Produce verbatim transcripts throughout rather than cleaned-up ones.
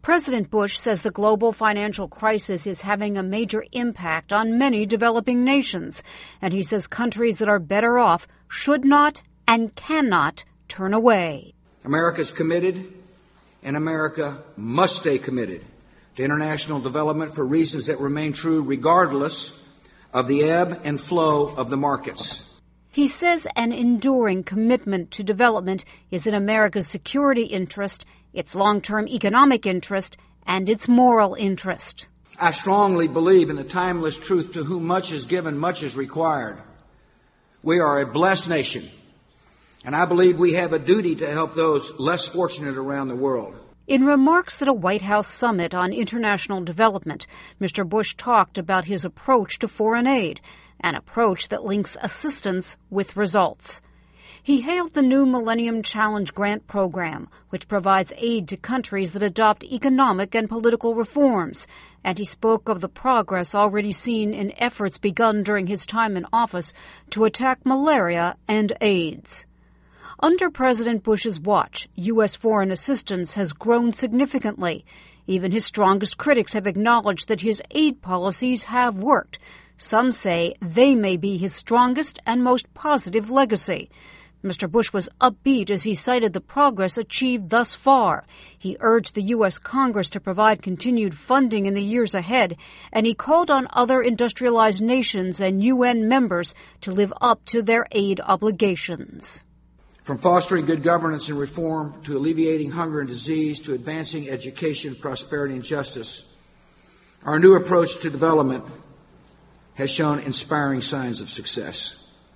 President Bush says the global financial crisis is having a major impact on many developing nations, and he says countries that are better off should not and cannot turn away. America is committed, and America must stay committed to international development for reasons that remain true regardless of the ebb and flow of the markets. He says an enduring commitment to development is in America's security interest, its long-term economic interest, and its moral interest. I strongly believe in the timeless truth, to whom much is given, much is required. We are a blessed nation, and I believe we have a duty to help those less fortunate around the world. In remarks at a White House summit on international development, Mister Bush talked about his approach to foreign aid, an approach that links assistance with results. He hailed the new Millennium Challenge Grant Program, which provides aid to countries that adopt economic and political reforms, and he spoke of the progress already seen in efforts begun during his time in office to attack malaria and AIDS. Under President Bush's watch, U S foreign assistance has grown significantly. Even his strongest critics have acknowledged that his aid policies have worked. Some say they may be his strongest and most positive legacy. Mister Bush was upbeat as he cited the progress achieved thus far. He urged the U S Congress to provide continued funding in the years ahead, and he called on other industrialized nations and U N members to live up to their aid obligations. From fostering good governance and reform to alleviating hunger and disease to advancing education, prosperity, and justice, our new approach to development has shown inspiring signs of success.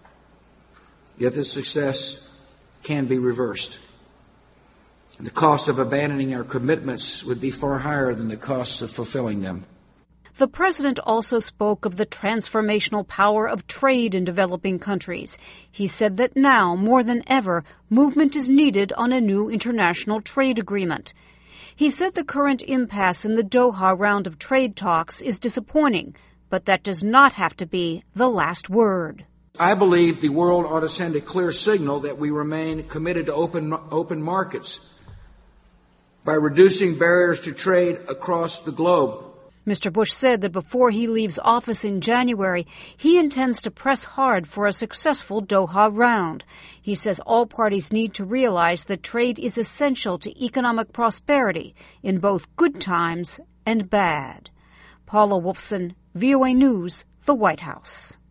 Yet this success can be reversed. And the cost of abandoning our commitments would be far higher than the cost of fulfilling them. The president also spoke of the transformational power of trade in developing countries. He said that now, more than ever, movement is needed on a new international trade agreement. He said the current impasse in the Doha round of trade talks is disappointing, but that does not have to be the last word. I believe the world ought to send a clear signal that we remain committed to open, open markets by reducing barriers to trade across the globe. Mister Bush said that before he leaves office in January, he intends to press hard for a successful Doha round. He says all parties need to realize that trade is essential to economic prosperity in both good times and bad. Paula Wolfson, V O A News, the White House.